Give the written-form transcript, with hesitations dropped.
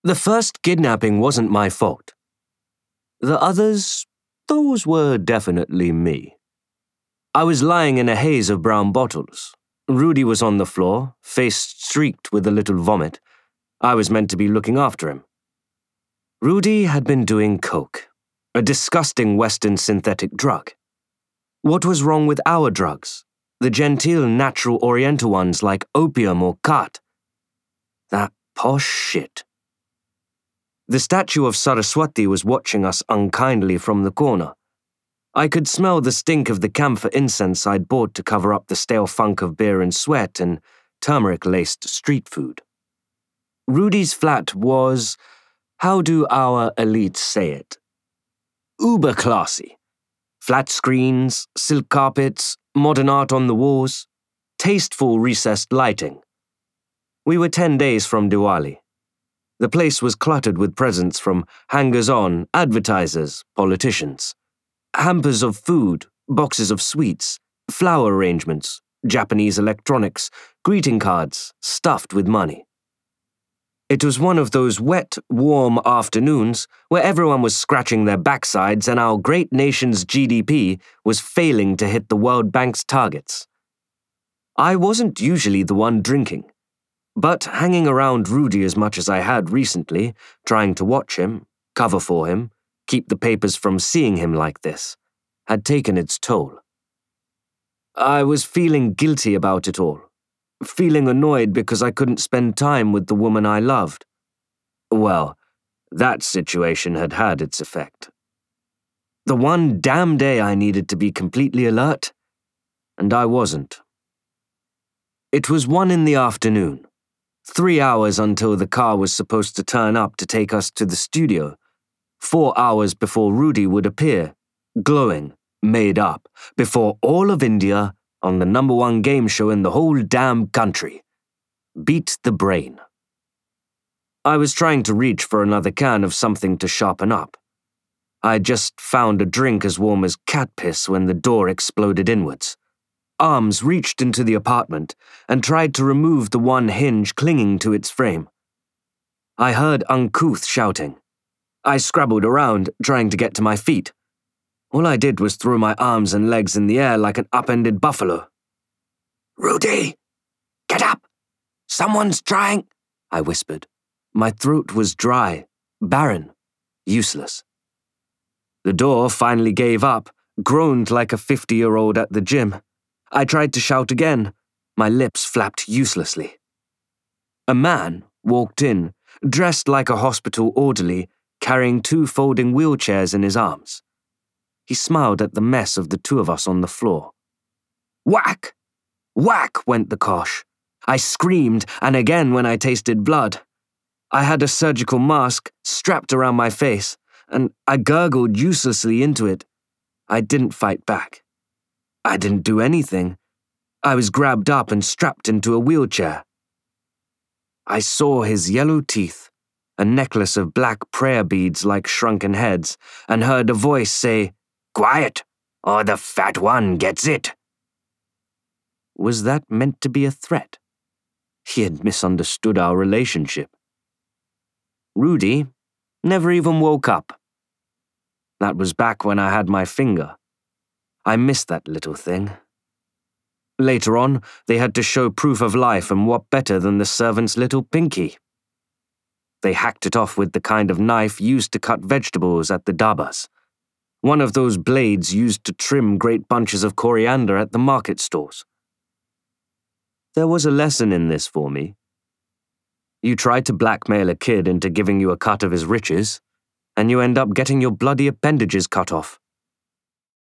The first kidnapping wasn't my fault. The others, those were definitely me. I was lying in a haze of brown bottles. Rudy was on the floor, face streaked with a little vomit. I was meant to be looking after him. Rudy had been doing coke, a disgusting Western synthetic drug. What was wrong with our drugs? The genteel natural Oriental ones like opium or khat? That posh shit. The statue of Saraswati was watching us unkindly from the corner. I could smell the stink of the camphor incense I'd bought to cover up the stale funk of beer and sweat and turmeric-laced street food. Rudy's flat was, how do our elites say it? Uber classy. Flat screens, silk carpets, modern art on the walls, tasteful recessed lighting. We were 10 days from Diwali. The place was cluttered with presents from hangers-on, advertisers, politicians. Hampers of food, boxes of sweets, flower arrangements, Japanese electronics, greeting cards, stuffed with money. It was one of those wet, warm afternoons where everyone was scratching their backsides and our great nation's GDP was failing to hit the World Bank's targets. I wasn't usually the one drinking, but hanging around Rudy as much as I had recently, trying to watch him, cover for him, keep the papers from seeing him like this, had taken its toll. I was feeling guilty about it all. Feeling annoyed because I couldn't spend time with the woman I loved. Well, that situation had had its effect. The one damn day I needed to be completely alert, and I wasn't. It was 1 p.m, 3 hours until the car was supposed to turn up to take us to the studio, 4 hours before Rudy would appear, glowing, made up, before all of India on the #1 game show in the whole damn country. Beat the brain. I was trying to reach for another can of something to sharpen up. I had just found a drink as warm as cat piss when the door exploded inwards. Arms reached into the apartment and tried to remove the one hinge clinging to its frame. I heard uncouth shouting. I scrabbled around, trying to get to my feet. All I did was throw my arms and legs in the air like an upended buffalo. "Rudy! Get up! Someone's trying," I whispered. My throat was dry, barren, useless. The door finally gave up, groaned like a 50-year-old at the gym. I tried to shout again. My lips flapped uselessly. A man walked in, dressed like a hospital orderly, carrying 2 folding wheelchairs in his arms. He smiled at the mess of the 2 of us on the floor. Whack! Whack went the kosh. I screamed, and again when I tasted blood. I had a surgical mask strapped around my face, and I gurgled uselessly into it. I didn't fight back. I didn't do anything. I was grabbed up and strapped into a wheelchair. I saw his yellow teeth, a necklace of black prayer beads like shrunken heads, and heard a voice say, "Quiet, or the fat one gets it." Was that meant to be a threat? He had misunderstood our relationship. Rudy never even woke up. That was back when I had my finger. I missed that little thing. Later on, they had to show proof of life, and what better than the servant's little pinky? They hacked it off with the kind of knife used to cut vegetables at the dabas. One of those blades used to trim great bunches of coriander at the market stores. There was a lesson in this for me. You try to blackmail a kid into giving you a cut of his riches, and you end up getting your bloody appendages cut off.